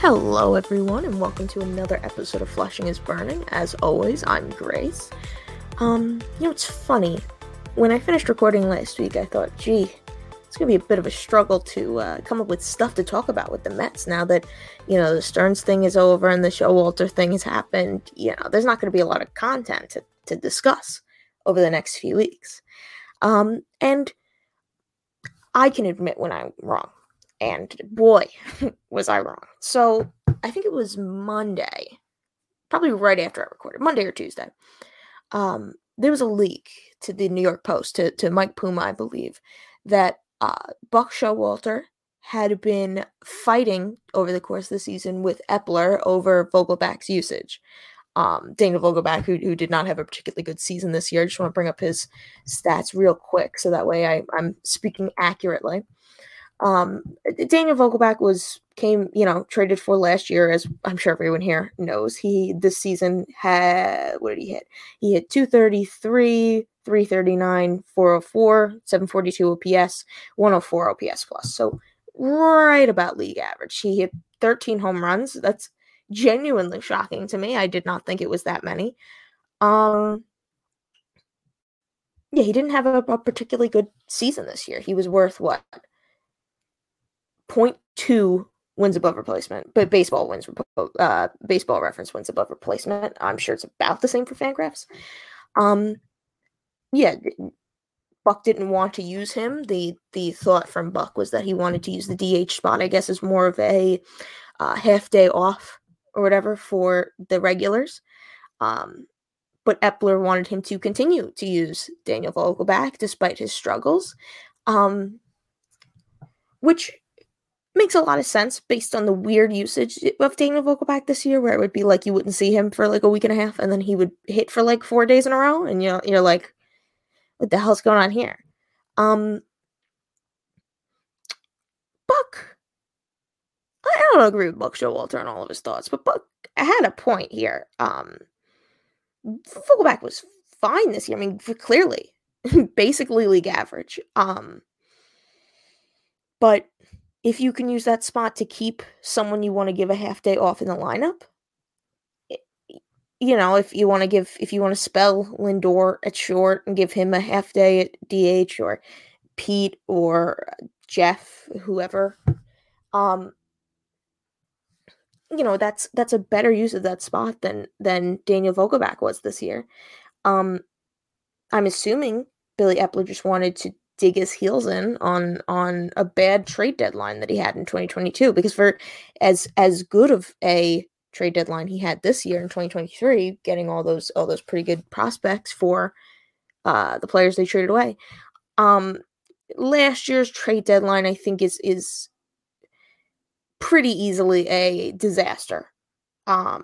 Hello, everyone, and welcome to another episode of Flushing is Burning. As always, I'm Grace. It's funny. When I finished recording last week, I thought, gee, it's going to be a bit of a struggle to come up with stuff to talk about with the Mets now that, the Stearns thing is over and the Showalter thing has happened. There's not going to be a lot of content to discuss over the next few weeks. And I can admit when I'm wrong. And boy, was I wrong. So I think it was Monday, probably right after I recorded, Monday or Tuesday. There was a leak to the New York Post, to Mike Puma, I believe, that Buck Showalter had been fighting over the course of the season with Epler over Vogelback's usage. Daniel Vogelback, who did not have a particularly good season this year. I just want to bring up his stats real quick so that way I'm speaking accurately. Daniel Vogelback came traded for last year, as I'm sure everyone here knows. This season had, what did he hit? He hit 233, 339, 404, 742 OPS, 104 OPS plus. So right about league average. He hit 13 home runs. That's genuinely shocking to me. I did not think it was that many. He didn't have a particularly good season this year. He was worth what? 0.2 wins above replacement, but baseball reference wins above replacement. I'm sure it's about the same for Fangraphs. Buck didn't want to use him. The thought from Buck was that he wanted to use the DH spot, I guess, as more of a half day off or whatever for the regulars. But Epler wanted him to continue to use Daniel Vogelback despite his struggles, which makes a lot of sense based on the weird usage of Daniel Vogelback this year, where it would be like you wouldn't see him for like a week and a half, and then he would hit for like 4 days in a row, and you're like, what the hell's going on here? Buck, I don't agree with Buck Showalter and all of his thoughts, but Buck had a point here. Vogelback was fine this year. I mean, clearly, basically league average. But if you can use that spot to keep someone you want to give a half day off in the lineup, if you want to spell Lindor at short and give him a half day at DH, or Pete or Jeff, whoever, that's a better use of that spot than Daniel Vogelback was this year. I'm assuming Billy Epler just wanted to dig his heels in on a bad trade deadline that he had in 2022, because for as good of a trade deadline he had this year in 2023, getting all those pretty good prospects for the players they traded away. Last year's trade deadline, I think, is pretty easily a disaster. I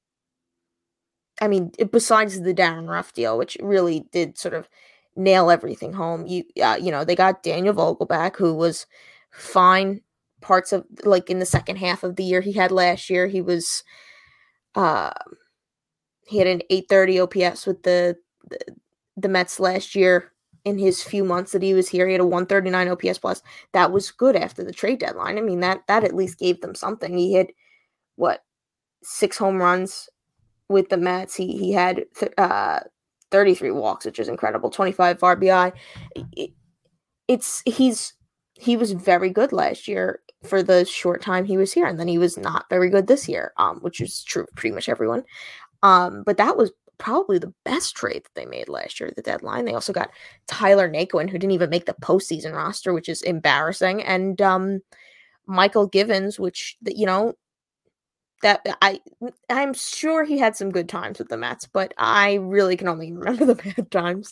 mean, besides the Darren Ruff deal, which really did sort of nail everything home. They got Daniel Vogelback, who was fine parts of, like, in the second half of the year he had last year. He was, he had an 830 OPS with the Mets last year. In his few months that he was here, he had a 139 OPS plus. That was good after the trade deadline. I mean, that at least gave them something. He hit, 6 home runs with the Mets. He had 33 walks, which is incredible. 25 RBI. He was very good last year for the short time he was here, and then he was not very good this year, which is true of pretty much everyone. But that was probably the best trade that they made last year at the deadline. They also got Tyler Naquin, who didn't even make the postseason roster, which is embarrassing, and Michael Givens, which that I'm sure he had some good times with the Mets, but I really can only remember the bad times.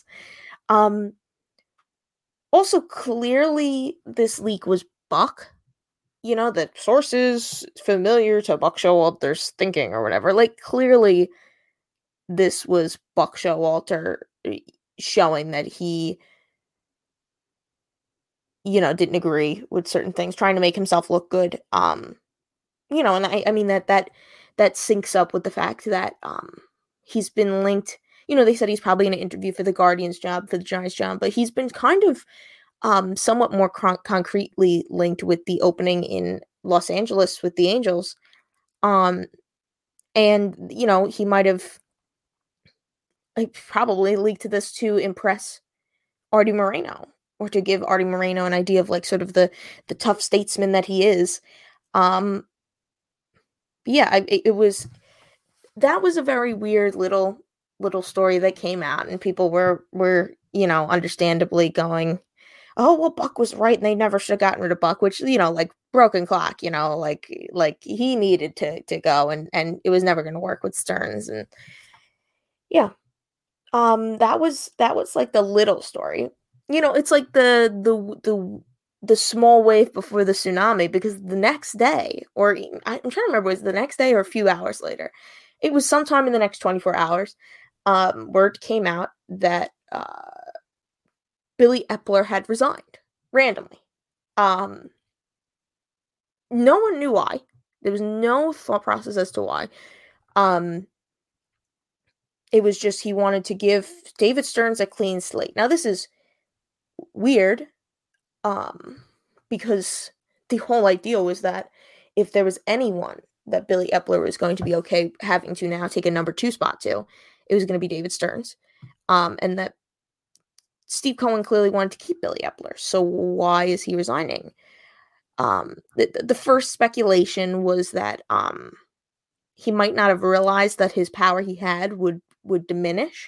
Also, clearly this leak was Buck. The sources familiar to Buck Showalter's thinking or whatever. Like, clearly this was Buck Showalter showing that he, didn't agree with certain things, trying to make himself look good. And I mean that syncs up with the fact that he's been linked. They said he's probably going to interview for the Guardians job, for the Giants job, but he's been kind of somewhat more concretely linked with the opening in Los Angeles with the Angels. And, he might have probably leaked this to impress Artie Moreno, or to give Artie Moreno an idea of sort of the tough statesman that he is. Yeah, that was a very weird little story that came out, and people were understandably going, oh, well, Buck was right, and they never should have gotten rid of Buck, which, broken clock, he needed to go, and it was never going to work with Stearns. And yeah, that was the little story. It's like the small wave before the tsunami, because the next day, or I'm trying to remember, was it the next day or a few hours later? It was sometime in the next 24 hours. Word came out that Billy Eppler had resigned randomly. No one knew why. There was no thought process as to why. It was just he wanted to give David Stearns a clean slate. Now, this is weird, because the whole idea was that if there was anyone that Billy Eppler was going to be okay having to now take a number 2 spot to, it was going to be David Stearns. And that Steve Cohen clearly wanted to keep Billy Eppler. So why is he resigning? The first speculation was that he might not have realized that his power he had would diminish.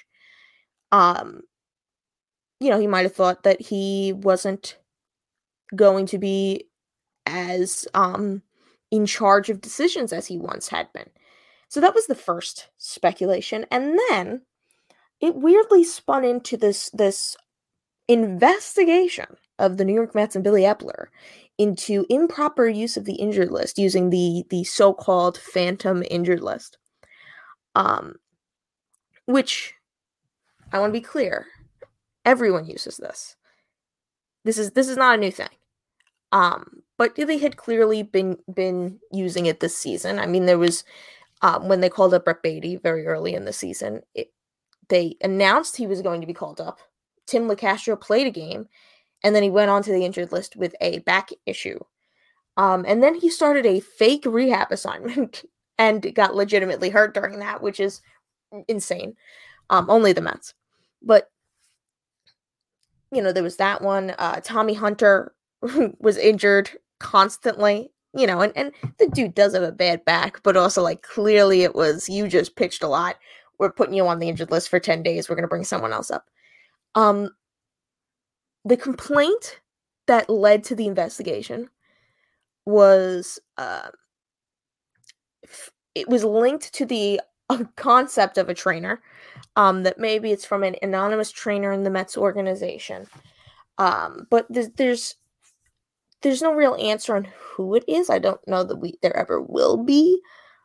He might have thought that he wasn't going to be as in charge of decisions as he once had been. So that was the first speculation. And then it weirdly spun into this investigation of the New York Mets and Billy Eppler into improper use of the injured list, using the so-called phantom injured list. Which, I want to be clear, everyone uses this. This is not a new thing. But they had clearly been using it this season. I mean, there was when they called up Brett Baty very early in the season, they announced he was going to be called up. Tim LeCastro played a game, and then he went onto the injured list with a back issue. And then he started a fake rehab assignment and got legitimately hurt during that, which is insane. Only the Mets. But, there was that one. Tommy Hunter was injured constantly, and the dude does have a bad back, but also, clearly it was, you just pitched a lot. We're putting you on the injured list for 10 days. We're going to bring someone else up. The complaint that led to the investigation was, it was linked to the concept of a trainer, that maybe it's from an anonymous trainer in the Mets organization. But there's no real answer on who it is. I don't know that there ever will be.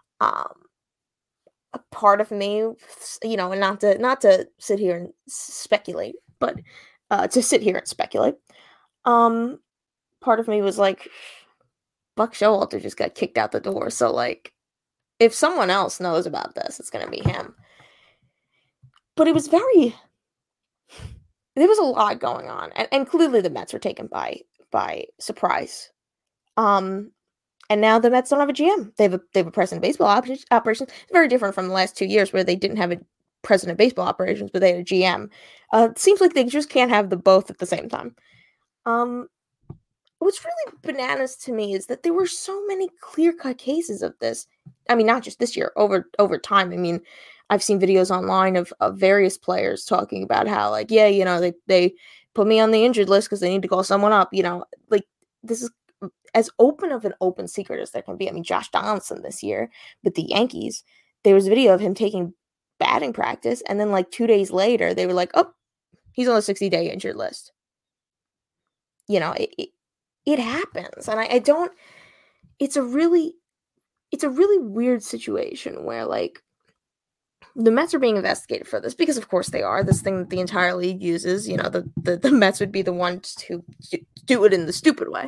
A part of me, and not to sit here and speculate, but to sit here and speculate. Part of me was like, Buck Showalter just got kicked out the door, so if someone else knows about this, it's gonna be him. But it was there was a lot going on, and clearly the Mets were taken by surprise. And now the Mets don't have a GM. They have a president of baseball operations. It's very different from the last 2 years where they didn't have a president of baseball operations, but they had a GM. It seems like they just can't have the both at the same time. What's really bananas to me is that there were so many clear-cut cases of this. I mean, not just this year, over time. I mean, I've seen videos online of various players talking about how, they put me on the injured list because they need to call someone up. This is as open secret as there can be. I mean, Josh Donaldson this year with the Yankees, there was a video of him taking batting practice, and then 2 days later, they were like, oh, he's on the 60-day injured list. It happens, and I don't. It's a really weird situation where the Mets are being investigated for this, because of course they are. This thing that the entire league uses, the Mets would be the ones to do it in the stupid way.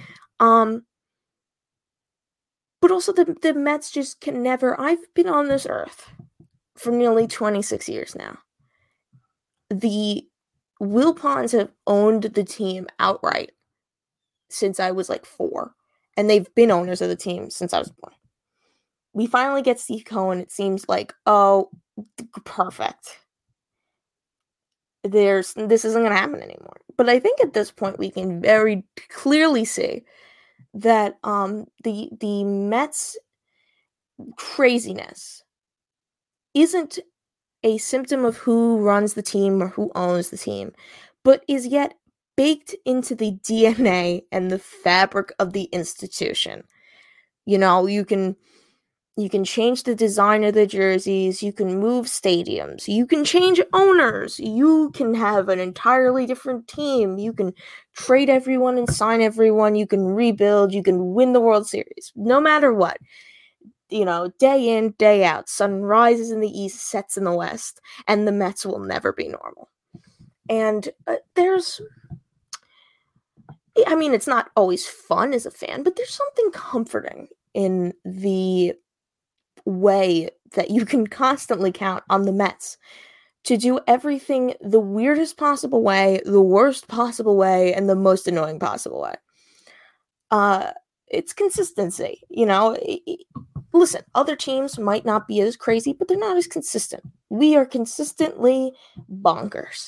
But also the Mets just can never. I've been on this earth for nearly 26 years now. The Wilpons have owned the team outright since I was 4, and they've been owners of the team since I was born. we finally get Steve Cohen. It seems like, oh, perfect. This isn't going to happen anymore. But I think at this point we can very clearly see that the Mets craziness isn't a symptom of who runs the team or who owns the team, but is yet baked into the DNA and the fabric of the institution. You know, you can change the design of the jerseys, you can move stadiums, you can change owners, you can have an entirely different team, you can trade everyone and sign everyone, you can rebuild, you can win the World Series, no matter what. You know, day in, day out, sun rises in the east, sets in the west, and the Mets will never be normal. And it's not always fun as a fan, but there's something comforting in the way that you can constantly count on the Mets to do everything the weirdest possible way, the worst possible way, and the most annoying possible way. It's consistency, you know. Listen, other teams might not be as crazy, but they're not as consistent. We are consistently bonkers.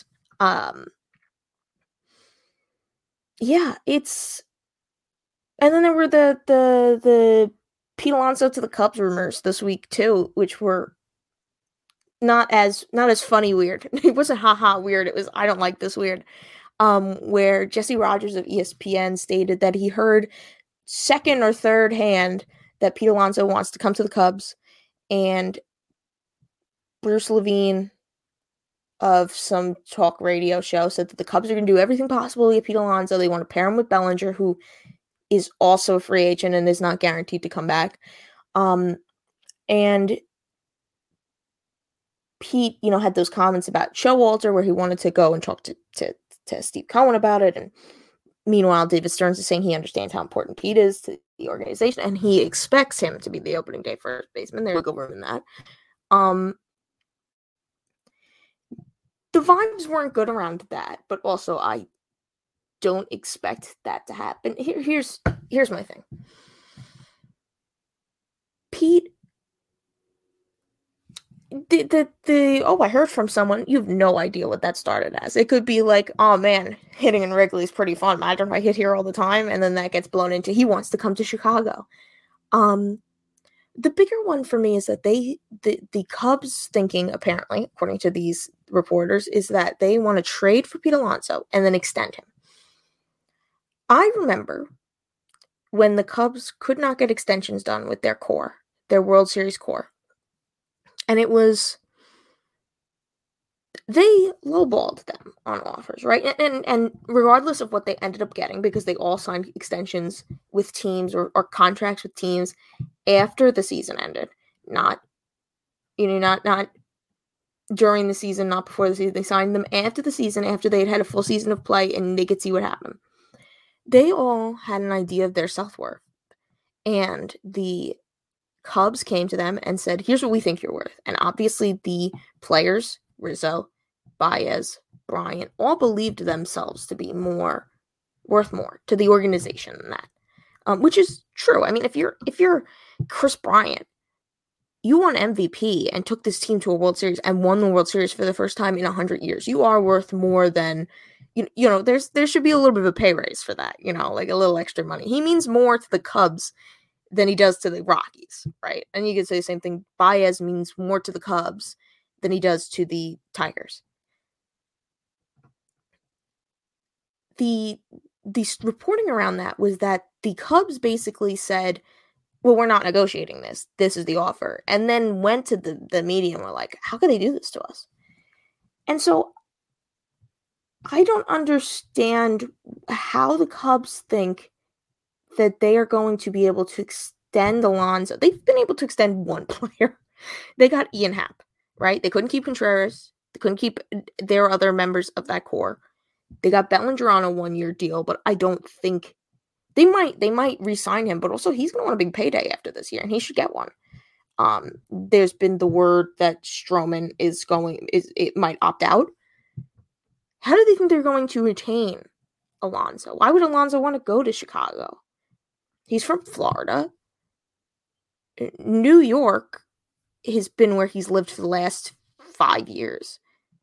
Yeah, it's... And then there were the Pete Alonso to the Cubs rumors this week too, which were not as funny weird. It wasn't haha weird. It was I don't like this weird. Where Jesse Rogers of ESPN stated that he heard second or third hand that Pete Alonso wants to come to the Cubs, and Bruce Levine of some talk radio show said that the Cubs are going to do everything possible to get Pete Alonso. They want to pair him with Bellinger, who is also a free agent and is not guaranteed to come back. And Pete, had those comments about Showalter where he wanted to go and talk to Steve Cohen about it. And meanwhile, David Stearns is saying he understands how important Pete is to the organization and he expects him to be the opening day first baseman. There's wiggle room in that. The vibes weren't good around that, but also I don't expect that to happen. Here's my thing. Pete, I heard from someone. You have no idea what that started as. It could be like, oh man, hitting in Wrigley is pretty fun. Imagine if I hit here all the time, and then that gets blown into he wants to come to Chicago. The bigger one for me is that the Cubs thinking, apparently, according to these reporters, is that they want to trade for Pete Alonso and then extend him. I remember when the Cubs could not get extensions done with their core, their World Series core. And it was, they lowballed them on offers, right? And regardless of what they ended up getting, because they all signed extensions with teams or contracts with teams after the season ended, not during the season, not before the season. They signed them after the season, after they had a full season of play, and they could see what happened. They all had an idea of their self-worth. And the Cubs came to them and said, here's what we think you're worth. And obviously the players, Rizzo, Baez, Bryant, all believed themselves to be worth more to the organization than that. Which is true. I mean, if you're Chris Bryant, you won MVP and took this team to a World Series and won the World Series for the first time in 100 years. You are worth more than, there should be a little bit of a pay raise for that, like a little extra money. He means more to the Cubs than he does to the Rockies, right? And you could say the same thing. Baez means more to the Cubs than he does to the Tigers. The reporting around that was that the Cubs basically said, well, we're not negotiating this. This is the offer. And then went to the media and were like, how can they do this to us? And so I don't understand how the Cubs think that they are going to be able to extend Alonso. They've been able to extend one player. They got Ian Happ, right? They couldn't keep Contreras. They couldn't keep their other members of that core. They got Bellinger on a 1-year deal, but I don't think they might re-sign him, but also he's going to want a big payday after this year, and he should get one. There's been the word that Stroman it might opt out. How do they think they're going to retain Alonso? Why would Alonso want to go to Chicago? He's from Florida. New York has been where he's lived for the last 5 years.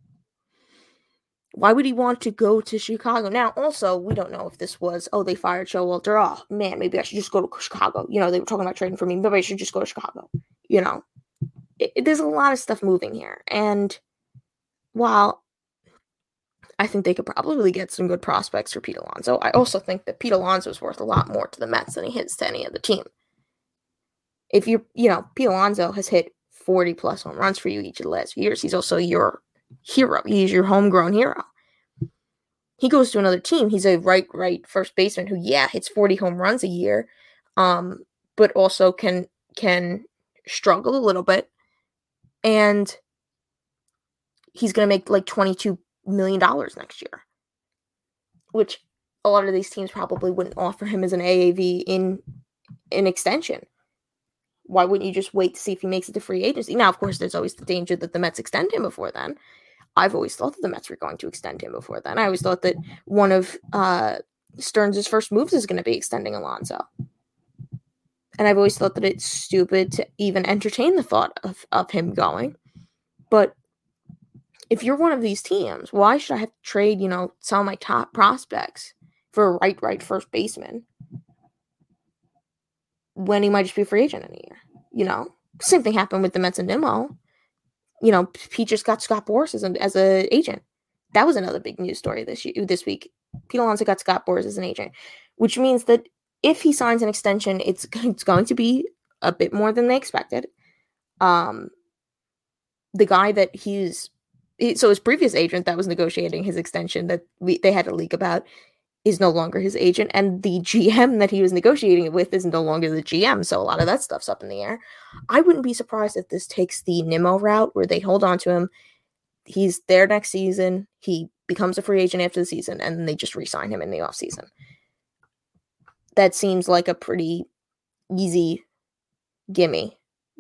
Why would he want to go to Chicago? Now, also, we don't know if this was, they fired Showalter. Oh, man, maybe I should just go to Chicago. They were talking about trading for me. Maybe I should just go to Chicago. There's a lot of stuff moving here. And while I think they could probably get some good prospects for Pete Alonso, I also think that Pete Alonso is worth a lot more to the Mets than he is to any other team. If Pete Alonso has hit 40-plus home runs for you each of the last few years. He's also your hero. He's your homegrown hero. He goes to another team. He's a right first baseman who, hits 40 home runs a year, but also can struggle a little bit. And he's going to make like $22 million next year, which a lot of these teams probably wouldn't offer him as an AAV in an extension. Why wouldn't you just wait to see if he makes it to free agency? Now, of course, there's always the danger that the Mets extend him before then. I've always thought that the Mets were going to extend him before then. I always thought that one of Stearns' first moves is going to be extending Alonso. And I've always thought that it's stupid to even entertain the thought of him going. But if you're one of these teams, why should I have to trade, some of my top prospects for a right first baseman when he might just be a free agent in a year? Same thing happened with the Mets and Nimmo. Pete just got Scott Boras as an agent. That was another big news story this week. Pete Alonso got Scott Boras as an agent, which means that if he signs an extension, it's going to be a bit more than they expected. The guy that his previous agent that was negotiating his extension that they had a leak about is no longer his agent, and the GM that he was negotiating it with is no longer the GM, so a lot of that stuff's up in the air. I wouldn't be surprised if this takes the Nimmo route, where they hold on to him, he's there next season, he becomes a free agent after the season, and then they just re-sign him in the offseason. That seems like a pretty easy gimme,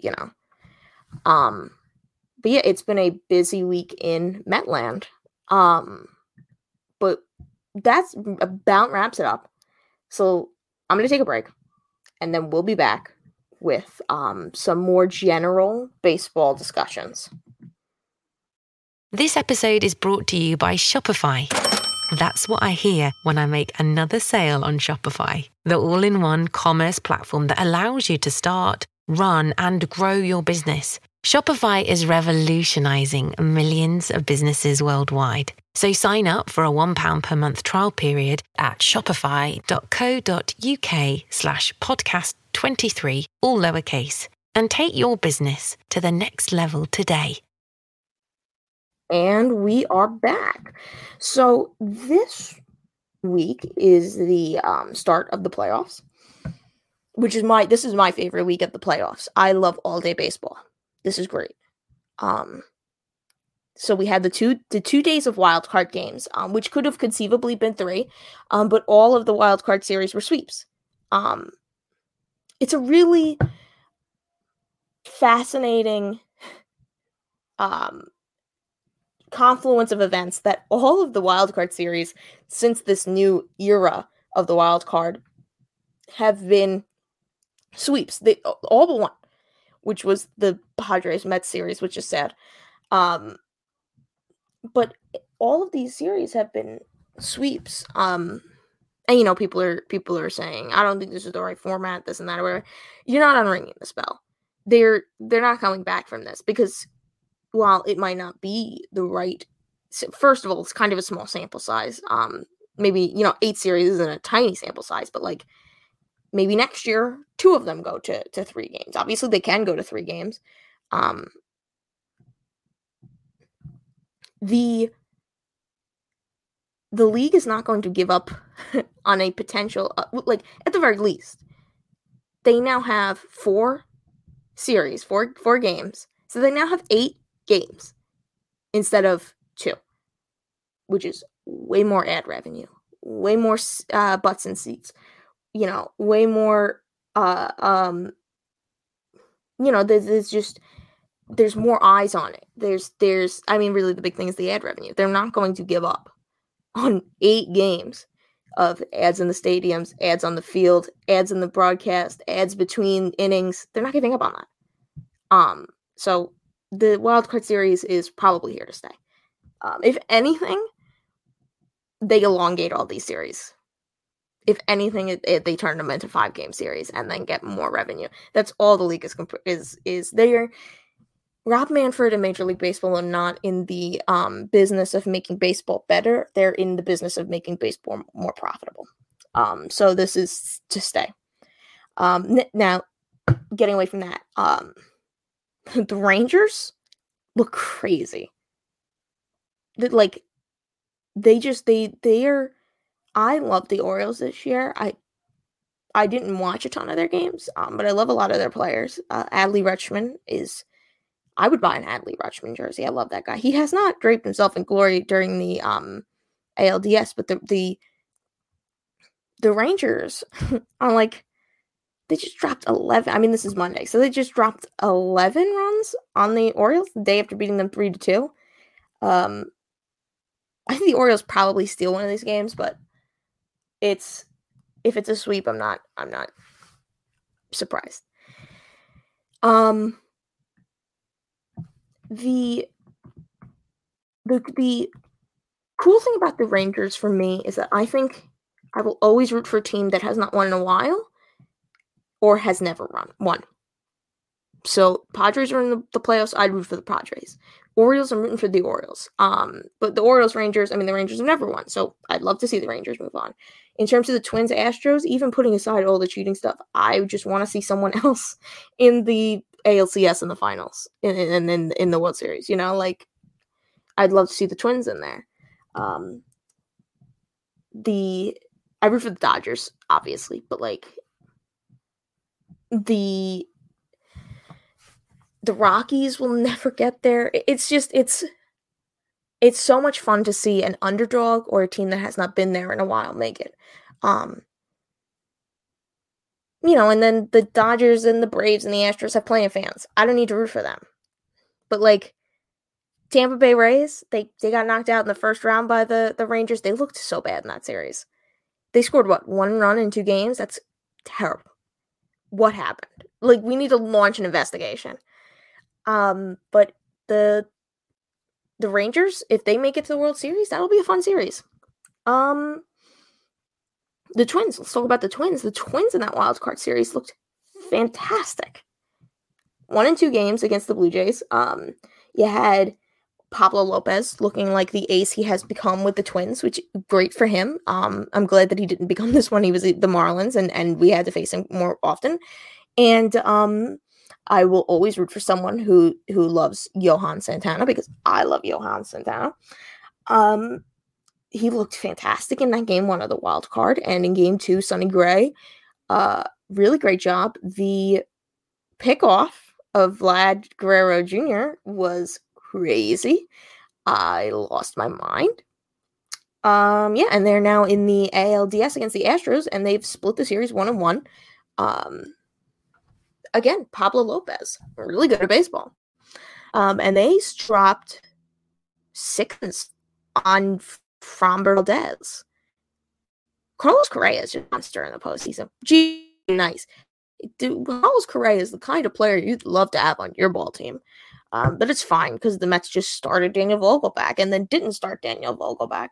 But yeah, it's been a busy week in Metland. But that's about wraps it up. So I'm going to take a break, and then we'll be back with some more general baseball discussions. This episode is brought to you by Shopify. That's what I hear when I make another sale on Shopify, the all-in-one commerce platform that allows you to start, run, and grow your business. Shopify is revolutionizing millions of businesses worldwide. So sign up for a £1 per month trial period at shopify.co.uk/podcast23, all lowercase, and take your business to the next level today. And we are back. So this week is the start of the playoffs, this is my favorite week of the playoffs. I love all-day baseball. This is great. So we had the two days of wild card games, which could have conceivably been 3, but all of the wild card series were sweeps. It's a really fascinating confluence of events that all of the wild card series since this new era of the wild card have been sweeps. They all but one, which was the Padres-Mets series, which is sad. But all of these series have been sweeps. And people are saying, I don't think this is the right format, this and that, or whatever. You're not unringing this bell. They're not coming back from this, because while it might not be the right, first of all, it's kind of a small sample size. Maybe 8 series isn't a tiny sample size, but like maybe next year 2 of them go to 3 games. Obviously, they can go to 3 games. The league is not going to give up on a potential, at the very least, they now have 4 series, 4 games. So they now have 8 games instead of 2, which is way more ad revenue, way more butts and seats, way more, there's more eyes on it. Really the big thing is the ad revenue. They're not going to give up on 8 games of ads in the stadiums, ads on the field, ads in the broadcast, ads between innings. They're not giving up on that. So the Wild Card Series is probably here to stay. If anything, they elongate all these series. If anything, they turn them into 5-game series and then get more revenue. That's all the league is there. Rob Manfred and Major League Baseball are not in the business of making baseball better. They're in the business of making baseball more profitable. So this is to stay. Now, getting away from that, the Rangers look crazy. They're. I love the Orioles this year. I didn't watch a ton of their games, but I love a lot of their players. Adley Rutschman is. I would buy an Adley Rutschman jersey. I love that guy. He has not draped himself in glory during the ALDS, but the Rangers are like, they just dropped 11. I mean, this is Monday, so they just dropped 11 runs on the Orioles the day after beating them 3-2. I think the Orioles probably steal one of these games, but if it's a sweep, I'm not surprised. The cool thing about the Rangers for me is that I think I will always root for a team that has not won in a while or has never won. So Padres are in the playoffs. I'd root for the Padres. Orioles, I'm rooting for the Orioles. But the Orioles, Rangers, the Rangers have never won. So I'd love to see the Rangers move on. In terms of the Twins, Astros, even putting aside all the cheating stuff, I just want to see someone else in the ALCS in the finals and in the World Series. I'd love to see the Twins in there. I root for the Dodgers, obviously, but the Rockies will never get there. It's so much fun to see an underdog or a team that has not been there in a while make it. And then the Dodgers and the Braves and the Astros have plenty of fans. I don't need to root for them. But Tampa Bay Rays, they got knocked out in the first round by the Rangers. They looked so bad in that series. They scored, 1 run in 2 games? That's terrible. What happened? We need to launch an investigation. But the Rangers, if they make it to the World Series, that'll be a fun series. The Twins, let's talk about the Twins. The Twins in that wild card series looked fantastic. 1 and 2 games against the Blue Jays. You had Pablo Lopez looking like the ace he has become with the Twins, which great for him. I'm glad that he didn't become this when he was the Marlins and we had to face him more often. And I will always root for someone who loves Johan Santana because I love Johan Santana. He looked fantastic in that game 1 of the wild card, and in game 2, Sonny Gray, really great job. The pickoff of Vlad Guerrero Jr. was crazy. I lost my mind. And they're now in the ALDS against the Astros, and they've split the series 1-1. Again, Pablo Lopez, really good at baseball. And they dropped 6 on Framber Valdez. Carlos Correa is just a monster in the postseason. Gee, nice. Carlos Correa is the kind of player you'd love to have on your ball team. But it's fine because the Mets just started Daniel Vogelbach and then didn't start Daniel Vogelbach.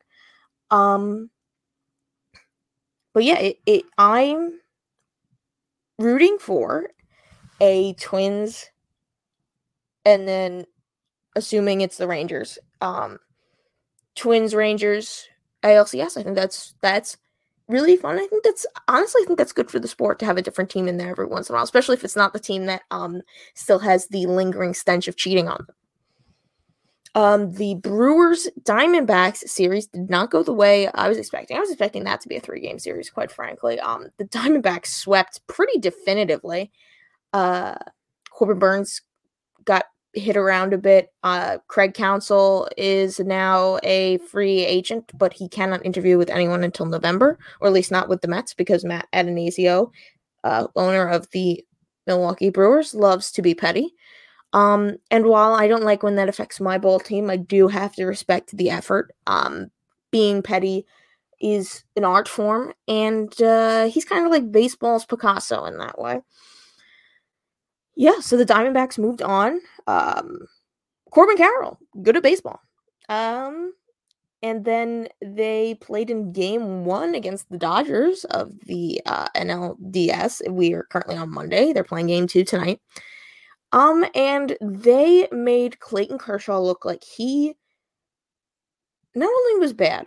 But yeah, I'm rooting for a Twins, and then assuming it's the Rangers, Twins, Rangers, ALCS. I think that's really fun. I think that's good for the sport to have a different team in there every once in a while, especially if it's not the team that still has the lingering stench of cheating on them. The Brewers Diamondbacks series did not go the way I was expecting. I was expecting that to be a 3-game series, quite frankly. The Diamondbacks swept pretty definitively. Corbin Burns got hit around a bit. Craig Counsell is now a free agent, but he cannot interview with anyone until November, or at least not with the Mets, because Matt Adonisio, owner of the Milwaukee Brewers, loves to be petty. And while I don't like when that affects my ball team, I do have to respect the effort. Being petty is an art form, and he's kind of like baseball's Picasso in that way. Yeah, so the Diamondbacks moved on. Corbin Carroll, good at baseball. And then they played in game 1 against the Dodgers of the NLDS. We are currently on Monday. They're playing game 2 tonight. And they made Clayton Kershaw look like he not only was bad,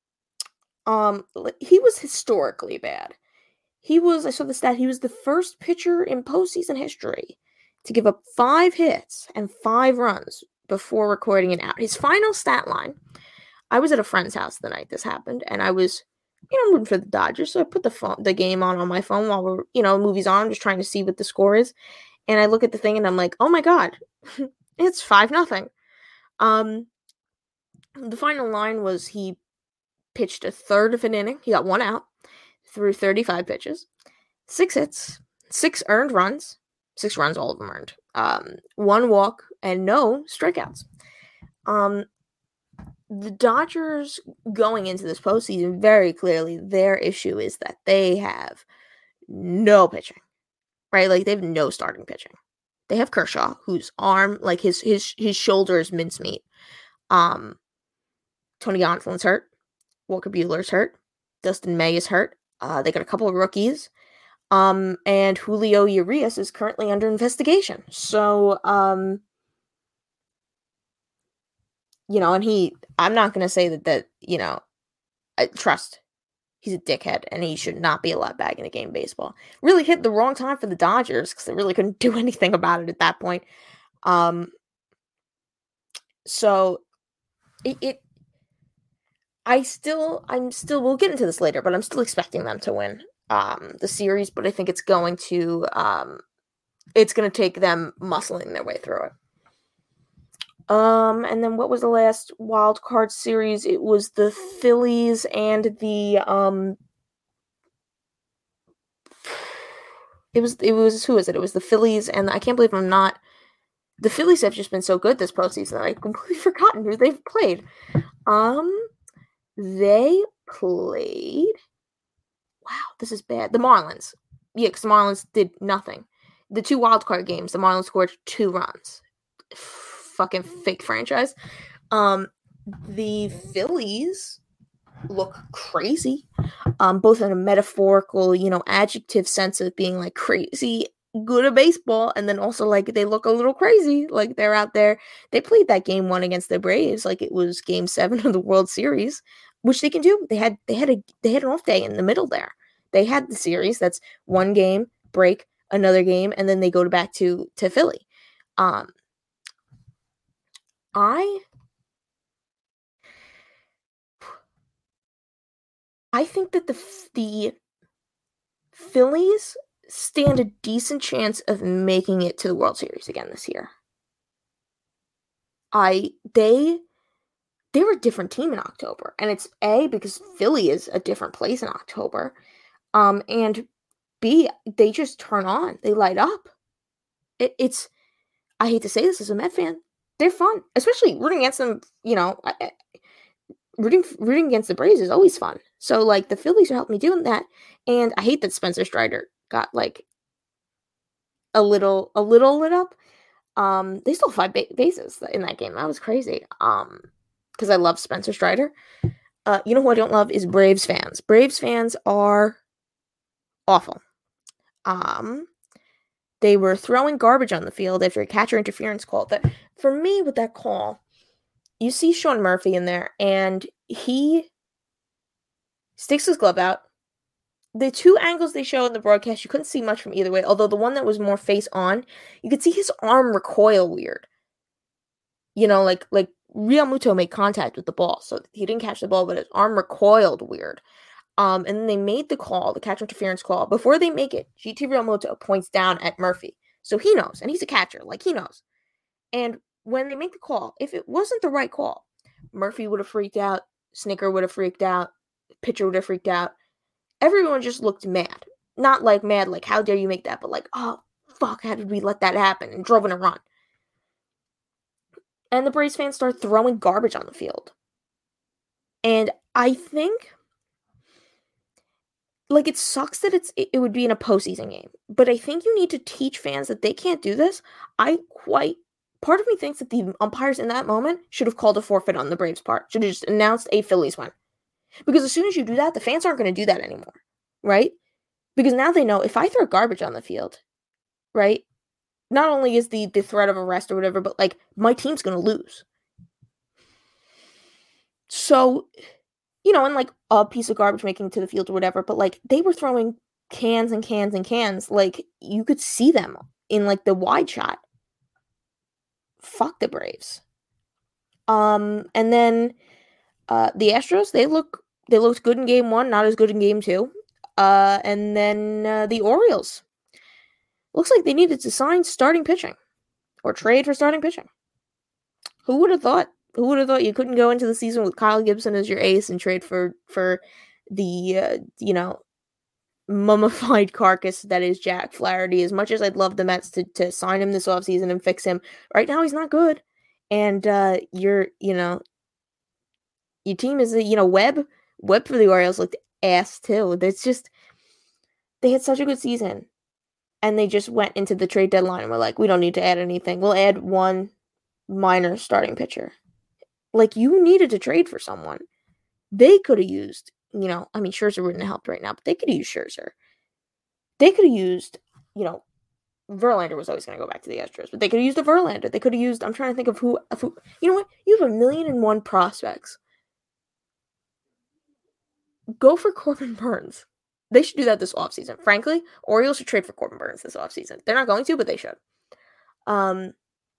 he was historically bad. I saw the stat, he was the first pitcher in postseason history to give up 5 hits and 5 runs before recording an out. His final stat line, I was at a friend's house the night this happened, and I was, rooting for the Dodgers, so I put the game on my phone while we're, movie's on, I'm just trying to see what the score is, and I look at the thing, and I'm like, oh my god, it's 5-0. The final line was he pitched a third of an inning, he got 1 out, threw 35 pitches, 6 hits, 6 earned runs, 6 runs, all of them earned, 1 walk, and no strikeouts. The Dodgers going into this postseason, very clearly, their issue is that they have no pitching, right? Like, they have no starting pitching. They have Kershaw, whose arm, like, his shoulder is mincemeat. Tony Gonsolin's hurt. Walker Buehler's hurt. Dustin May is hurt. They got a couple of rookies. And Julio Urias is currently under investigation. So, and I'm not going to say that, I trust. He's a dickhead, and he should not be allowed back in a game of baseball. Really hit the wrong time for the Dodgers, because they really couldn't do anything about it at that point. So, we'll get into this later, but I'm still expecting them to win the series, but I think it's going to take them muscling their way through it. And then what was the last wild card series? It was the Phillies and the it was who is it? It was the Phillies, and I can't believe the Phillies have just been so good this postseason. I've completely forgotten who they've played. They played, wow, this is bad, the Marlins. Yeah, because the Marlins did nothing. The 2 wild card games, the Marlins scored 2 runs. Fucking fake franchise. The Phillies look crazy, both in a metaphorical, adjective sense of being like crazy good at baseball, and then also like they look a little crazy, like they're out there. They played that game 1 against the Braves like it was game 7 of the World Series, which they can do. They had an off day in the middle there. They had the series that's 1 game, break, another game, and then they go back to Philly. I think that the Phillies stand a decent chance of making it to the World Series again this year. They were a different team in October, and it's A, because Philly is a different place in October, and B, they just turn on, they light up. It's I hate to say this as a Met fan, they're fun, especially rooting against them. Rooting against the Braves is always fun. So like the Phillies are helping me doing that, and I hate that Spencer Strider got like a little lit up. They stole 5 bases in that game. That was crazy. Because I love Spencer Strider. You know who I don't love is Braves fans. Braves fans are awful. They were throwing garbage on the field after a catcher interference call. That, for me, with that call, you see Sean Murphy in there, and he sticks his glove out. The 2 angles they show in the broadcast, you couldn't see much from either way, although the one that was more face on, you could see his arm recoil weird. Like Realmuto made contact with the ball, so he didn't catch the ball, but his arm recoiled weird. And then they made the call, the catcher interference call. Before they make it, GT Realmuto points down at Murphy. So he knows, and he's a catcher, like he knows. And when they make the call, if it wasn't the right call, Murphy would have freaked out, Snicker would have freaked out, pitcher would have freaked out. Everyone just looked mad. Not like mad, like, how dare you make that, but like, oh, fuck, how did we let that happen? And drove in a run. And the Braves fans started throwing garbage on the field. And I think like, it sucks that it would be in a postseason game, but I think you need to teach fans that they can't do this. Part of me thinks that the umpires in that moment should have called a forfeit on the Braves' part. Should have just announced a Phillies win. Because as soon as you do that, the fans aren't going to do that anymore, right? Because now they know if I throw garbage on the field, right, not only is the threat of arrest or whatever, but, like, my team's going to lose. So, and, like, a piece of garbage making it to the field or whatever, but, like, they were throwing cans and cans and cans. Like, you could see them in, like, the wide shot. Fuck the Braves. And then the Astros, they looked good in game 1, not as good in game 2. And then the Orioles. Looks like they needed to sign starting pitching or trade for starting pitching. Who would have thought? Who would have thought you couldn't go into the season with Kyle Gibson as your ace and trade for the mummified carcass that is Jack Flaherty? As much as I'd love the Mets to sign him this offseason and fix him, right now he's not good. And your team is Webb for the Orioles looked ass too. It's just they had such a good season. And they just went into the trade deadline and were like, we don't need to add anything. We'll add one minor starting pitcher. Like, you needed to trade for someone. They could have used, Scherzer wouldn't have helped right now, but they could have used Scherzer. They could have used, Verlander was always going to go back to the Astros, but they could have used a Verlander. They could have used, I'm trying to think of who, you know what? You have 1,000,001 prospects. Go for Corbin Burnes. They should do that this offseason. Frankly, Orioles should trade for Corbin Burnes this offseason. They're not going to, but they should. And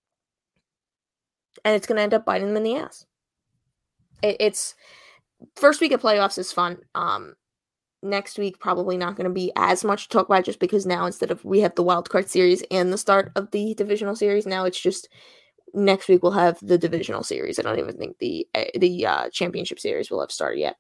it's going to end up biting them in the ass. It's first week of playoffs is fun. Next week probably not going to be as much to talk about just because now instead of we have the wild card series and the start of the divisional series, now it's just next week we'll have the divisional series. I don't even think the championship series will have started yet.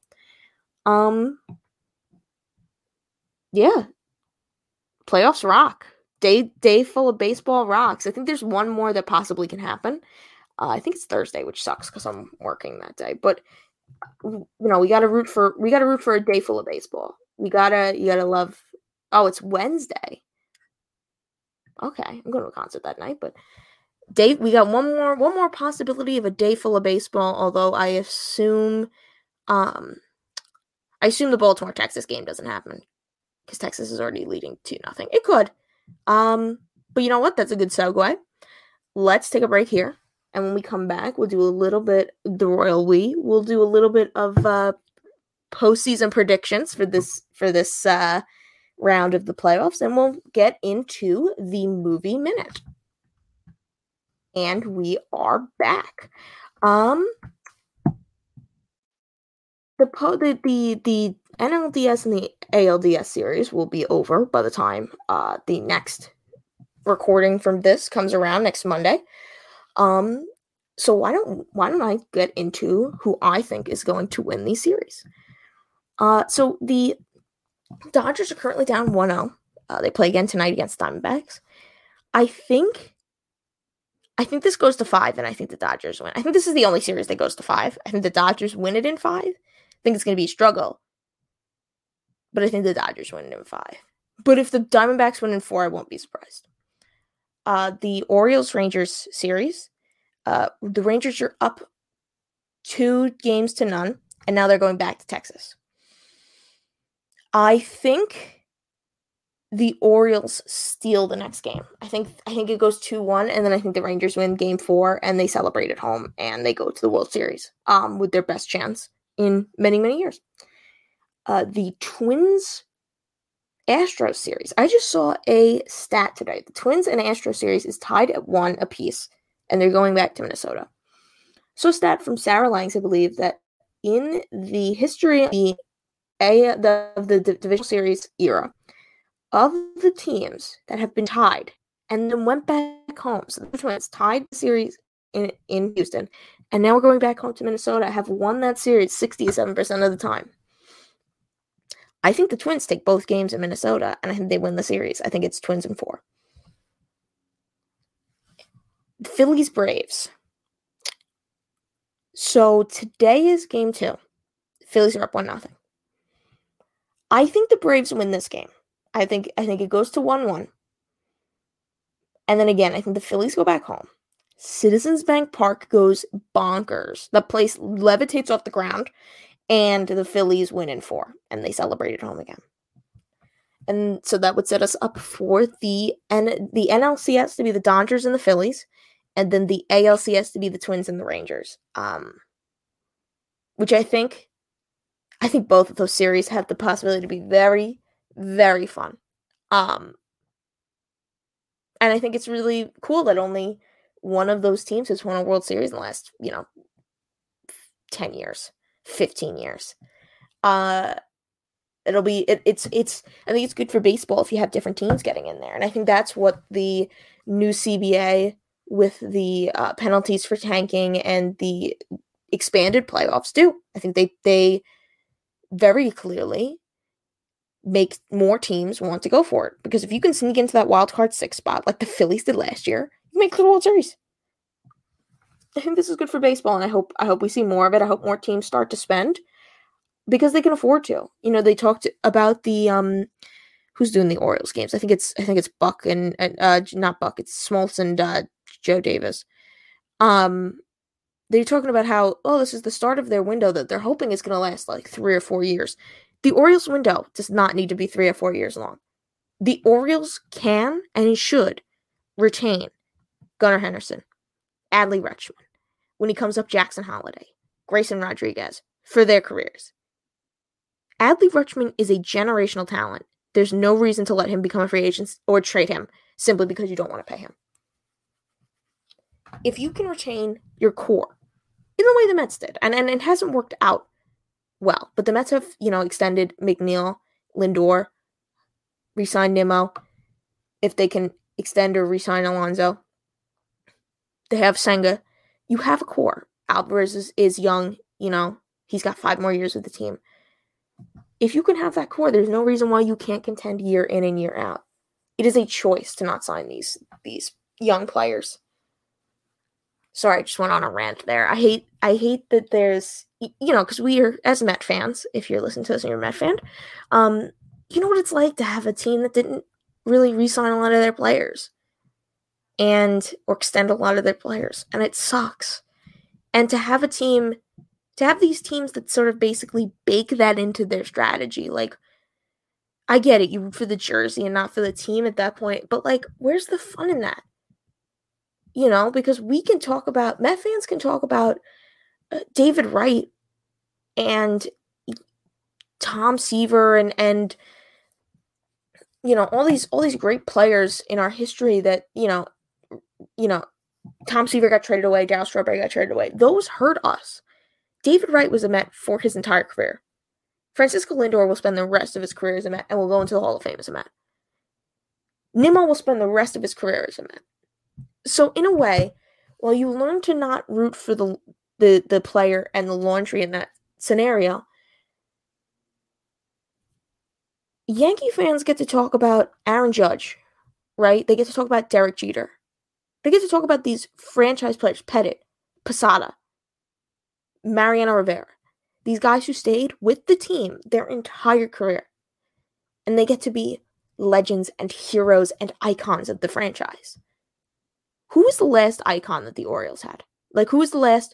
Yeah. Playoffs rock. Day full of baseball rocks. I think there's one more that possibly can happen. I think it's Thursday, which sucks because I'm working that day. But we gotta root for a day full of baseball. You gotta love. Oh, it's Wednesday. Okay, I'm going to a concert that night. But we got one more possibility of a day full of baseball. Although I assume the Baltimore Texas game doesn't happen. Because Texas is already leading 2-0. It could. But you know what? That's a good segue. Let's take a break here. And when we come back, we'll do a little bit, the Royal We. We'll do a little bit of postseason predictions for this round of the playoffs. And we'll get into the movie minute. And we are back. The NLDS and the ALDS series will be over by the time the next recording from this comes around next Monday. So why don't I get into who I think is going to win these series? So the Dodgers are currently down 1-0. They play again tonight against the Diamondbacks. I think this goes to 5, and I think the Dodgers win. I think this is the only series that goes to 5. I think the Dodgers win it in 5. I think it's going to be a struggle. But I think the Dodgers win it in 5. But if the Diamondbacks win in 4, I won't be surprised. The Orioles-Rangers series, the Rangers are up 2-0, and now they're going back to Texas. I think the Orioles steal the next game. I think it goes 2-1, and then I think the Rangers win game 4, and they celebrate at home, and they go to the World Series with their best chance in many, many years. The Twins-Astros series. I just saw a stat today. The Twins and Astros series is tied at 1 apiece, and they're going back to Minnesota. So a stat from Sarah Langs, I believe, that in the history of the divisional series era, of the teams that have been tied and then went back home, so the Twins tied the series in Houston, and now we're going back home to Minnesota, have won that series 67% of the time. I think the Twins take both games in Minnesota, and I think they win the series. I think it's Twins in 4. Phillies-Braves. So today is game 2. Phillies are up 1-0. I think the Braves win this game. I think it goes to 1-1. And then again, I think the Phillies go back home. Citizens Bank Park goes bonkers. The place levitates off the ground, and the Phillies win in 4, and they celebrate at home again. And so that would set us up for the NLCS to be the Dodgers and the Phillies, and then the ALCS to be the Twins and the Rangers. Which I think both of those series have the possibility to be very, very fun. And I think it's really cool that only one of those teams has won a World Series in the last, 10 years, 15 years. It'll be, it's, I think it's good for baseball if you have different teams getting in there. And I think that's what the new CBA with the penalties for tanking and the expanded playoffs do. I think they very clearly make more teams want to go for it. Because if you can sneak into that wild card 6 spot like the Phillies did last year, you make the World Series. I think this is good for baseball, and I hope we see more of it. I hope more teams start to spend because they can afford to. They talked about the who's doing the Orioles games. I think it's Buck and not Buck. It's Smoltz and Joe Davis. They're talking about how this is the start of their window that they're hoping is going to last like 3 or 4 years. The Orioles window does not need to be 3 or 4 years long. The Orioles can and should retain Gunnar Henderson, Adley Rutschman, when he comes up, Jackson Holliday, Grayson Rodriguez, for their careers. Adley Rutschman is a generational talent. There's no reason to let him become a free agent or trade him simply because you don't want to pay him. If you can retain your core, in the way the Mets did, and it hasn't worked out well, but the Mets have, extended McNeil, Lindor, re-signed Nimmo. If they can extend or re-sign Alonso, they have Senga. You have a core. Alvarez is young, he's got 5 more years with the team. If you can have that core, there's no reason why you can't contend year in and year out. It is a choice to not sign these young players. Sorry, I just went on a rant there. I hate that there's, because we are, as Met fans, if you're listening to this and you're a Met fan, you know what it's like to have a team that didn't really re-sign a lot of their players or extend a lot of their players, and it sucks. And to have these teams that sort of basically bake that into their strategy, like, I get it, you root for the jersey and not for the team at that point, but like, where's the fun in that? Because we can talk about, Met fans can talk about David Wright and Tom Seaver and all these great players in our history that, Tom Seaver got traded away, Darryl Strawberry got traded away. Those hurt us. David Wright was a Met for his entire career. Francisco Lindor will spend the rest of his career as a Met and will go into the Hall of Fame as a Met. Nimmo will spend the rest of his career as a Met. So in a way, while you learn to not root for the player and the laundry in that scenario, Yankee fans get to talk about Aaron Judge, right? They get to talk about Derek Jeter. They get to talk about these franchise players, Pettit, Posada, Mariano Rivera. These guys who stayed with the team their entire career. And they get to be legends and heroes and icons of the franchise. Who was the last icon that the Orioles had? Like, who was the last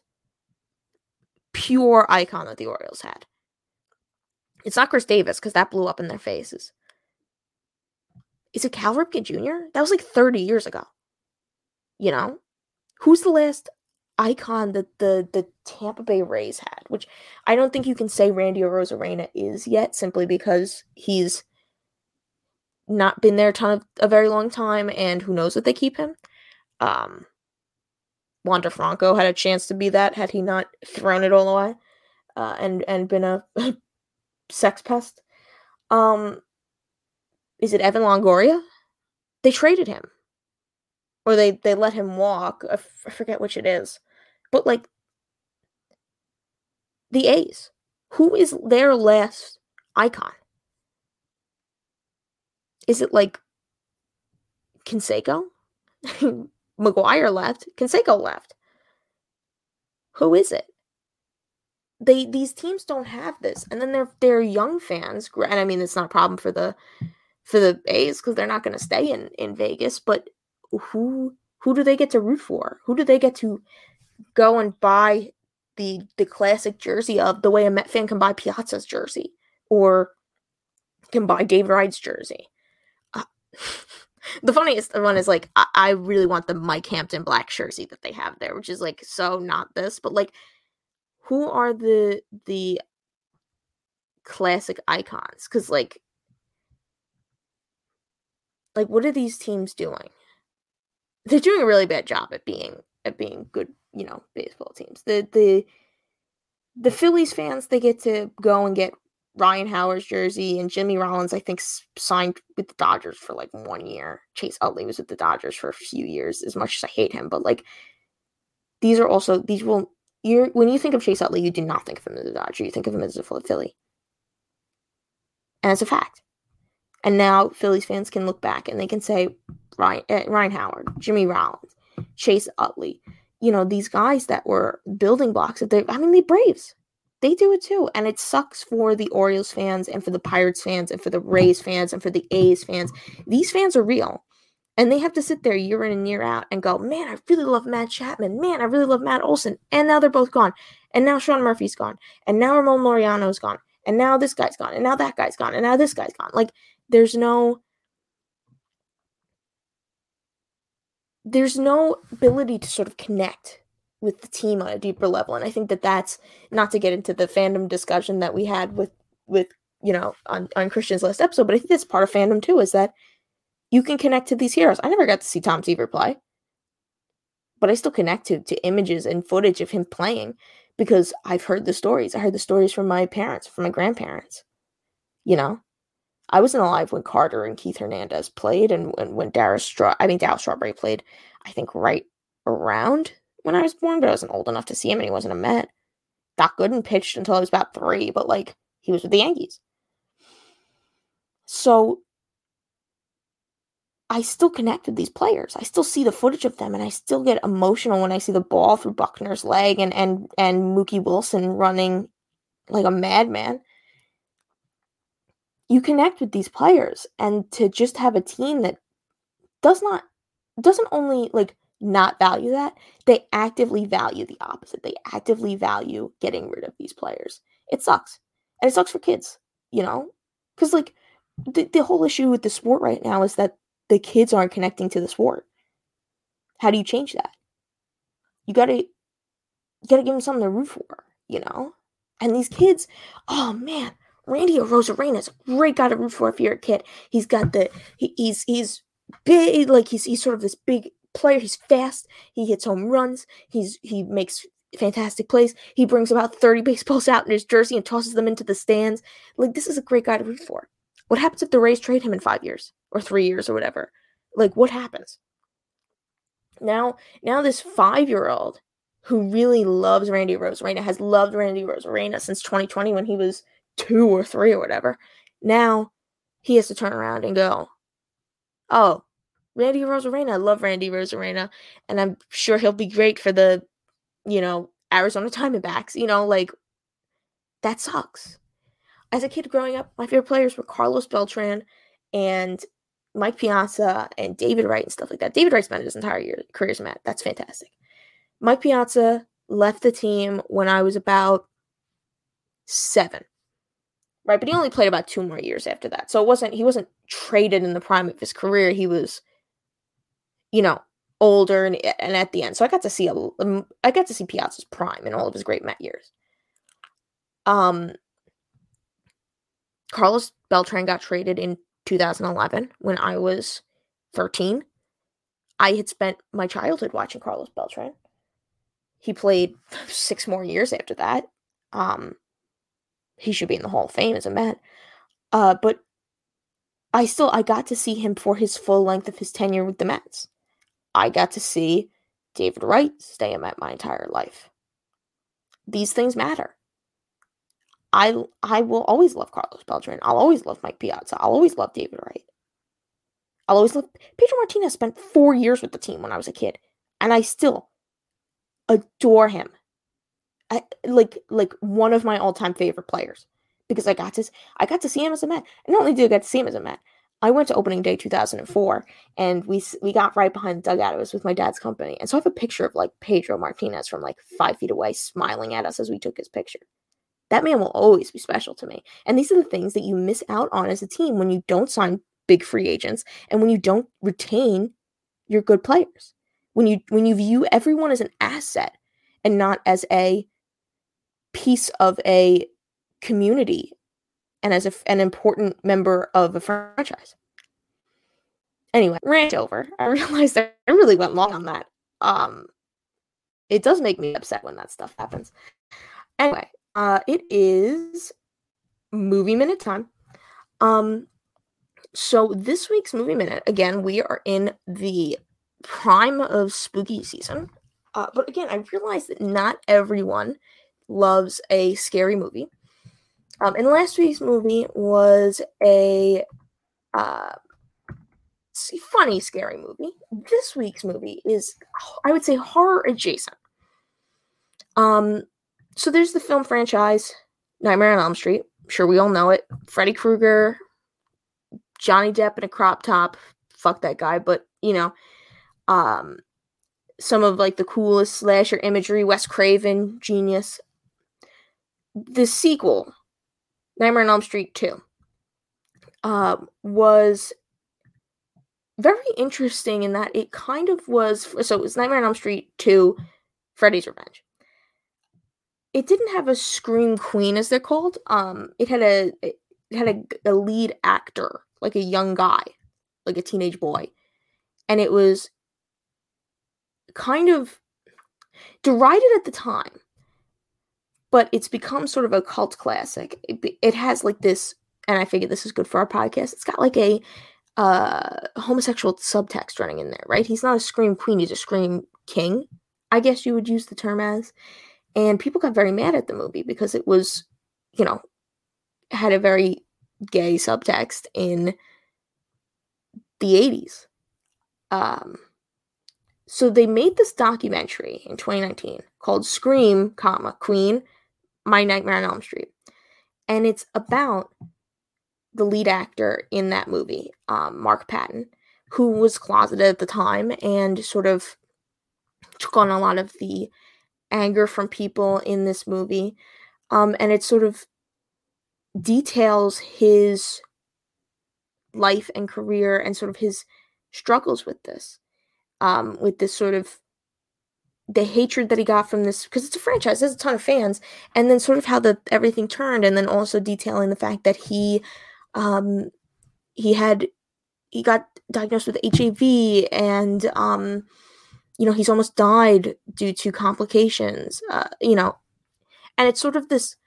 pure icon that the Orioles had? It's not Chris Davis, because that blew up in their faces. Is it Cal Ripken Jr.? That was like 30 years ago. Who's the last icon that the Tampa Bay Rays had? Which I don't think you can say Randy Arozarena is yet, simply because he's not been there a very long time, and who knows if they keep him. Wander Franco had a chance to be that had he not thrown it all away and been a sex pest. Is it Evan Longoria? They traded him. Or they let him walk. I forget which it is. But, like, the A's. Who is their last icon? Is it, like, Canseco? McGuire left. Canseco left. Who is it? these teams don't have this, and then they're young fans, and I mean it's not a problem for the A's because they're not going to stay in Vegas, but who do they get to root for? Who do they get to go and buy the classic jersey of, the way a Met fan can buy Piazza's jersey or can buy David Wright's jersey? The funniest one is like I really want the Mike Hampton black jersey that they have there, which is like so not this, but like who are the classic icons? Because like what are these teams doing? They're doing a really bad job at being good, baseball teams. The Phillies fans, they get to go and get Ryan Howard's jersey, and Jimmy Rollins, I think, signed with the Dodgers for like 1 year. Chase Utley was with the Dodgers for a few years, as much as I hate him. But like, when you think of Chase Utley, you do not think of him as a Dodger. You think of him as a Philly. And it's a fact. And now Phillies fans can look back and they can say Ryan Howard, Jimmy Rollins, Chase Utley, these guys that were building blocks of the Braves. They do it too. And it sucks for the Orioles fans and for the Pirates fans and for the Rays fans and for the A's fans. These fans are real. And they have to sit there year in and year out and go, man, I really love Matt Chapman. Man, I really love Matt Olson. And now they're both gone. And now Sean Murphy's gone. And now Ramon Laureano's gone. And now this guy's gone. And now that guy's gone. And now this guy's gone. Like, there's no ability to sort of connect with the team on a deeper level. And I think that's not to get into the fandom discussion that we had with on Christian's last episode, but I think that's part of fandom too, is that you can connect to these heroes. I never got to see Tom Seaver play, but I still connect to images and footage of him playing because I've heard the stories. I heard the stories from my parents, from my grandparents. I wasn't alive when Carter and Keith Hernandez played, and when Darryl Strawberry played, I think right around when I was born, but I wasn't old enough to see him, and he wasn't a Met. Doc Gooden pitched until I was about 3, but like, he was with the Yankees. So I still connect with these players. I still see the footage of them, and I still get emotional when I see the ball through Buckner's leg and Mookie Wilson running like a madman. You connect with these players, and to just have a team that doesn't only like not value that, they actively value the opposite. They actively value getting rid of these players. It sucks. And it sucks for kids, because like the whole issue with the sport right now is that the kids aren't connecting to the sport. How do you change that? You gotta give them something to root for, And these kids, oh man, Randy Arozarena is a great guy to root for if you're a kid. He's got he's big, like he's sort of this big player. He's fast. He hits home runs. He makes fantastic plays. He brings about 30 baseballs out in his jersey and tosses them into the stands. Like, this is a great guy to root for. What happens if the Rays trade him in 5 years or 3 years or whatever? Like, what happens? Now this 5-year-old who really loves Randy Arozarena, has loved Randy Arozarena since 2020 when he was 2 or 3 or whatever. Now he has to turn around and go, oh, Randy Arozarena, I love Randy Arozarena, and I'm sure he'll be great for the, Arizona Diamondbacks. Like, that sucks. As a kid growing up, my favorite players were Carlos Beltran and Mike Piazza and David Wright and stuff like that. David Wright spent his entire career as a Met. That's fantastic. Mike Piazza left the team when I was about 7. Right, but he only played about 2 more years after that. So he wasn't traded in the prime of his career. He was, older and at the end. So I got to see Piazza's prime in all of his great Met years. Carlos Beltran got traded in 2011 when I was 13. I had spent my childhood watching Carlos Beltran. He played 6 more years after that. He should be in the Hall of Fame as a Met. But I got to see him for his full length of his tenure with the Mets. I got to see David Wright stay a Met my entire life. These things matter. I will always love Carlos Beltran. I'll always love Mike Piazza. I'll always love David Wright. I'll always love Pedro Martinez. Spent 4 years with the team when I was a kid, and I still adore him. like one of my all-time favorite players, because I got to see him as a Met. And not only did I get to see him as a Met, I went to opening day 2004, and we got right behind the dugout. It was with my dad's company, and so I have a picture of like Pedro Martinez from like 5 feet away, smiling at us as we took his picture. That man will always be special to me. And these are the things that you miss out on as a team when you don't sign big free agents and when you don't retain your good players. When you view everyone as an asset and not as a piece of a community and as an important member of a franchise. Anyway, rant over. I realized I really went long on that. It does make me upset when that stuff happens. Anyway, it is movie minute time. So this week's movie minute, again, we are in the prime of spooky season. But again, I realized that not everyone loves a scary movie. And last week's movie was a funny, scary movie. This week's movie is, I would say, horror adjacent. So there's the film franchise, Nightmare on Elm Street. I'm sure we all know it. Freddy Krueger, Johnny Depp in a crop top. Fuck that guy. But, some of like the coolest slasher imagery, Wes Craven, genius. The sequel, Nightmare on Elm Street 2, was very interesting in that it kind of was, so it was Nightmare on Elm Street 2, Freddy's Revenge. It didn't have a scream queen, as they're called. It had a lead actor, like a young guy, like a teenage boy. And it was kind of derided at the time, but it's become sort of a cult classic. It has like this, and I figured this is good for our podcast, it's got like a homosexual subtext running in there, right? He's not a scream queen, he's a scream king, I guess you would use the term as. And people got very mad at the movie because it was, had a very gay subtext in the 80s. So they made this documentary in 2019 called Scream, Queen, My Nightmare on Elm Street. And it's about the lead actor in that movie, Mark Patton, who was closeted at the time and sort of took on a lot of the anger from people in this movie. And it sort of details his life and career and sort of his struggles with this sort of the hatred that he got from this, because it's a franchise, there's a ton of fans, and then sort of how everything turned, and then also detailing the fact that he got diagnosed with HIV, and he's almost died due to complications, and it's sort of this,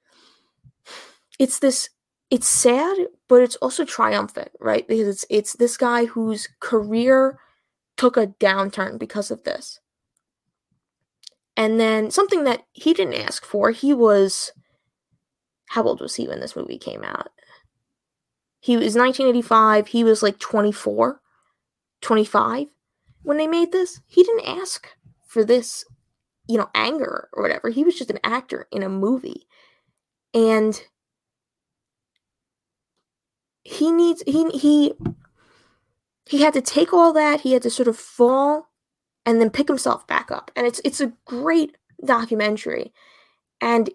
it's sad, but it's also triumphant, right? Because it's this guy whose career took a downturn because of this. And then something that he didn't ask for, how old was he when this movie came out? He was 1985, he was like 24, 25 when they made this. He didn't ask for this, anger or whatever. He was just an actor in a movie. And he had to take all that, he had to sort of fall and then pick himself back up. And it's a great documentary. And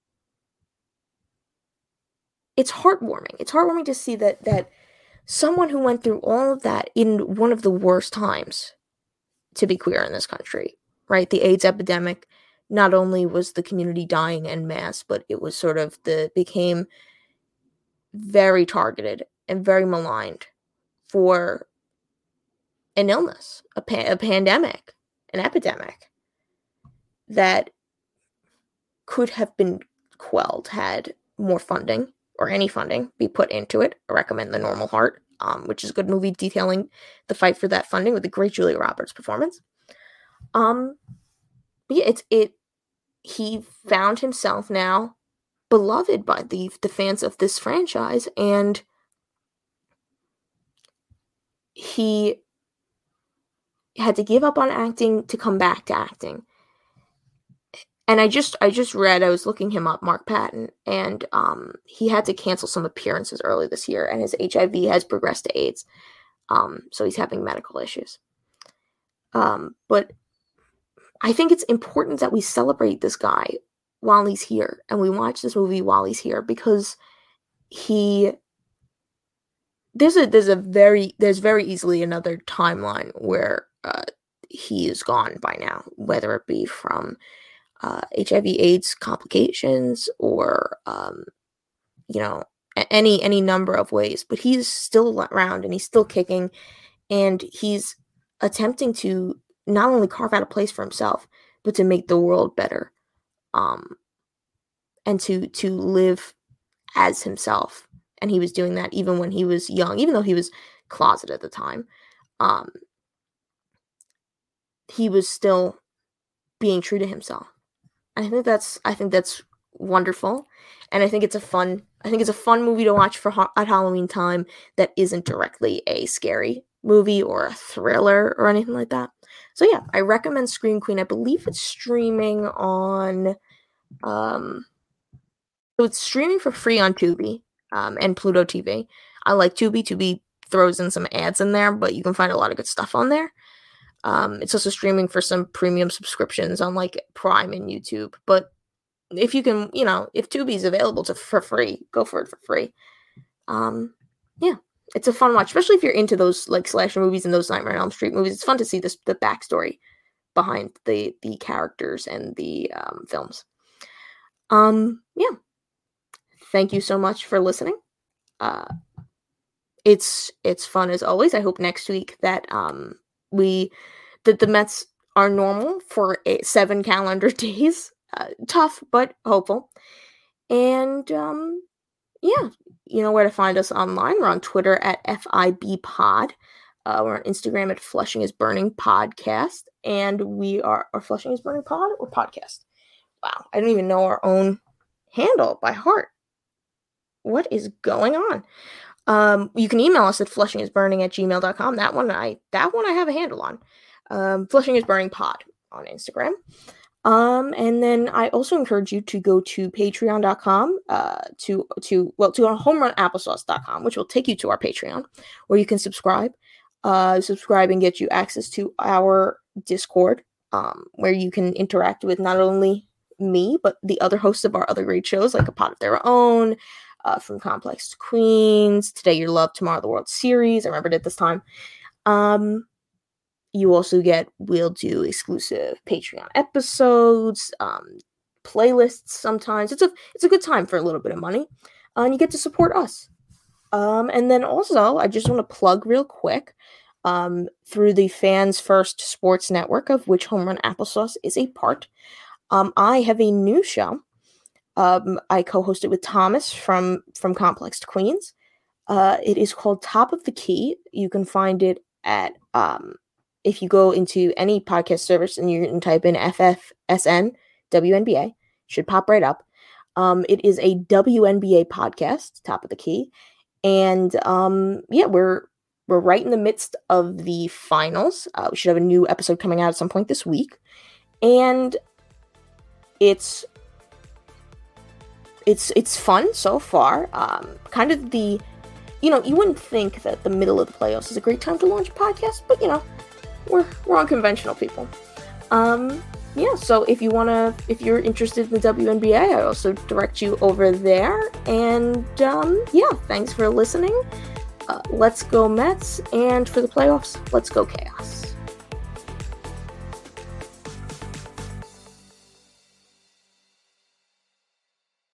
it's heartwarming. It's heartwarming to see that someone who went through all of that in one of the worst times to be queer in this country, right? The AIDS epidemic, not only was the community dying en masse, but it was sort of became very targeted and very maligned for an illness, a pandemic, an epidemic that could have been quelled had more funding or any funding be put into it. I recommend The Normal Heart, which is a good movie detailing the fight for that funding with a great Julia Roberts performance. But yeah, he found himself now beloved by the fans of this franchise, and he had to give up on acting to come back to acting. And I just read, I was looking him up, Mark Patton, and he had to cancel some appearances early this year, and his HIV has progressed to AIDS. So he's having medical issues. But I think it's important that we celebrate this guy while he's here, and we watch this movie while he's here, because there's very easily another timeline where he is gone by now, whether it be from HIV/AIDS complications or any number of ways. But he's still around, and he's still kicking, and he's attempting to not only carve out a place for himself, but to make the world better, and to live as himself. And he was doing that even when he was young, even though he was closeted at the time. He was still being true to himself. And I think that's wonderful, and I think it's a fun movie to watch at Halloween time that isn't directly a scary movie or a thriller or anything like that. So yeah, I recommend Scream Queen. I believe it's streaming on so it's streaming for free on Tubi and Pluto TV. I like Tubi. Tubi throws in some ads in there, but you can find a lot of good stuff on there. It's also streaming for some premium subscriptions on like Prime and YouTube. But if you can, if Tubi's available for free, go for it for free. Yeah, it's a fun watch, especially if you're into those like slasher movies and those Nightmare on Elm Street movies. It's fun to see the backstory behind the characters and the films. Yeah. Thank you so much for listening. It's fun as always. I hope next week that the Mets are normal for 7 calendar days. Tough, but hopeful. And yeah, you know where to find us online. We're on Twitter at FIBpod. We're on Instagram at Flushing is Burning Podcast. And we are Flushing is Burning Pod or Podcast. Wow, I don't even know our own handle by heart. What is going on? You can email us at flushingisburning@gmail.com. That one I have a handle on. Flushing is Burning Pod on Instagram. And then I also encourage you to go to patreon.com, to homerunapplesauce.com, which will take you to our Patreon, where you can subscribe and get you access to our Discord, where you can interact with not only me, but the other hosts of our other great shows, like A Pod of Their Own, From Complex to Queens, Today Your Love, Tomorrow the World Series. I remembered it this time. You also we'll do exclusive Patreon episodes, playlists sometimes. It's a good time for a little bit of money. And you get to support us. And then also, I just want to plug real quick, through the Fans First Sports Network, of which Home Run Applesauce is a part. I have a new show. I co-host it with Thomas from Complex to Queens. It is called Top of the Key. You can find it at if you go into any podcast service and you can type in FFSN WNBA, should pop right up. It is a WNBA podcast, Top of the Key, and yeah, we're right in the midst of the finals. We should have a new episode coming out at some point this week, and it's fun so far. Kind of the, you wouldn't think that the middle of the playoffs is a great time to launch a podcast, but we're unconventional people. Yeah, so if you're interested in the WNBA, I also direct you over there. And yeah, thanks for listening. Let's go Mets, and for the playoffs, let's go Chaos.